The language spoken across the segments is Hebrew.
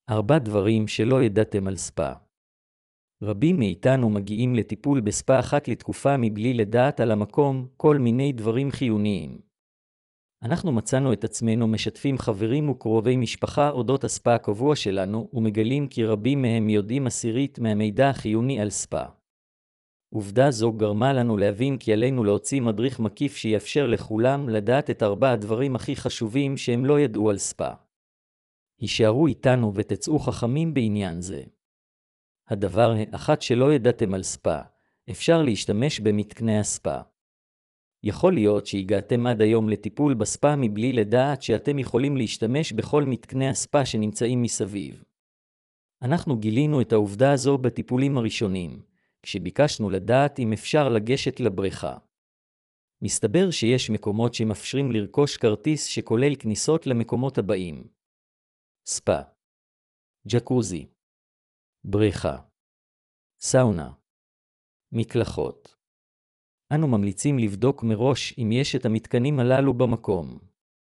4 דברים שלא ידעתם על ספא. רבים מאיתנו מגיעים לטיפול בספא אחת לתקופה מבלי לדעת על המקום כל מיני דברים חיוניים. אנחנו מצאנו את עצמנו משתפים חברים וקרובי משפחה אודות הספא הקבוע שלנו, ומגלים כי רבים מהם יודעים 10% מהמידע החיוני על ספא. עובדה זו גרמה לנו להבין כי עלינו להוציא מדריך מקיף שיאפשר לכולם לדעת את 4 הדברים הכי חשובים שהם לא ידעו על ספא. הישארו איתנו ותצאו חכמים בעניין זה. הדבר האחד שלא ידעתם על ספא, אפשר להשתמש במתקני הספא. יכול להיות שהגעתם עד היום לטיפול בספא מבלי לדעת שאתם יכולים להשתמש בכל מתקני הספא שנמצאים מסביב. אנחנו גילינו את העובדה הזו בטיפולים הראשונים, כשביקשנו לדעת אם אפשר לגשת לבריכה. מסתבר שיש מקומות שמאפשרים לרכוש כרטיס שכולל כניסות למקומות הבאים: ספא, ג'קוזי, בריכה, סאונה, מקלחות. אנו ממליצים לבדוק מראש אם יש את המתקנים הללו במקום.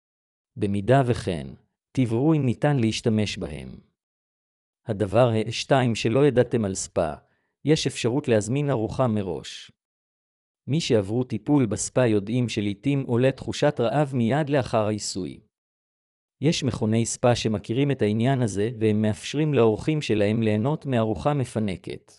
במידה וכן, תבראו אם ניתן להשתמש בהם. הדבר השתיים שלא ידעתם על ספא, יש אפשרות להזמין ארוחה מראש. מי שעברו טיפול בספא יודעים שלעיתים עולה תחושת רעב מיד לאחר העיסוי. יש מכוני ספא שמכירים את העניין הזה והם מאפשרים לאורחים שלהם ליהנות מארוחה מפנקת.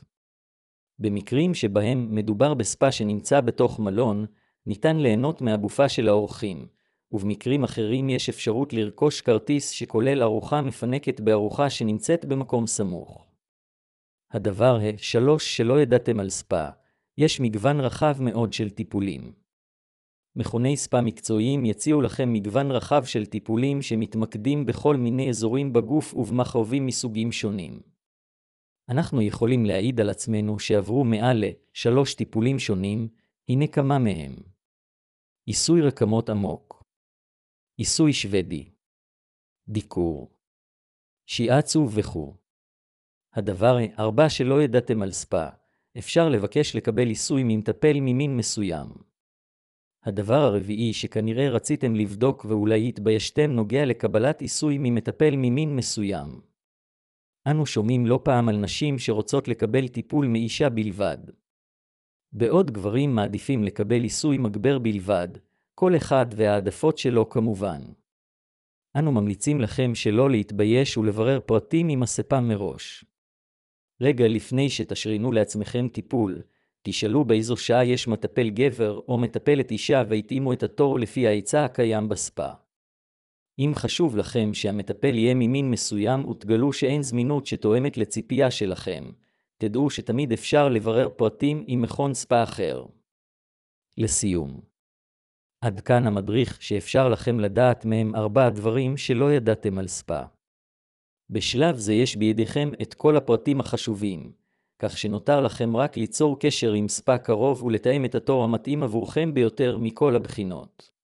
במקרים שבהם מדובר בספא שנמצא בתוך מלון, ניתן ליהנות מהגופה של האורחים, ובמקרים אחרים יש אפשרות לרכוש כרטיס שכולל ארוחה מפנקת בארוחה שנמצאת במקום סמוך. הדבר השלוש שלא ידעתם על ספא, יש מגוון רחב מאוד של טיפולים. מכוני ספא מקצועיים יציעו לכם מגוון רחב של טיפולים שמתמקדים בכל מיני אזורים בגוף ובמכאובים מסוגים שונים. אנחנו יכולים להעיד על עצמנו שעברו מעל 3 טיפולים שונים, הנה כמה מהם. עיסוי רקמות עמוק, עיסוי שוודי, דיקור, שיאצו וכו'. הדבר 4 שלא ידעתם על ספא, אפשר לבקש לקבל עיסוי ממטפל ממין מסוים. הדבר הרביעי שכנראה רציתם לבדוק ואולי התביישתם נוגע לקבלת עיסוי ממטפל ממין מסוים. אנו שומעים לא פעם על נשים שרוצות לקבל טיפול מאישה בלבד. בעוד גברים מעדיפים לקבל עיסוי מגבר בלבד, כל אחד והעדפות שלו כמובן. אנו ממליצים לכם שלא להתבייש ולברר פרטים עם הספא מראש. רגע לפני שתשרינו לעצמכם טיפול, תשאלו באיזו שעה יש מטפל גבר או מטפלת אישה והתאימו את התור לפי ההיצע הקיים בספא. אם חשוב לכם שהמטפל יהיה ממין מסוים ותגלו שאין זמינות שתואמת לציפייה שלכם, תדעו שתמיד אפשר לברר פרטים עם מכון ספא אחר. לסיום, עד כאן המדריך שאפשר לכם לדעת מהם 4 דברים שלא ידעתם על ספא. בשלב זה יש בידיכם את כל הפרטים החשובים, כך שנותר לכם רק ליצור קשר עם ספא קרוב ולתאם את התור המתאים עבורכם ביותר מכל הבחינות.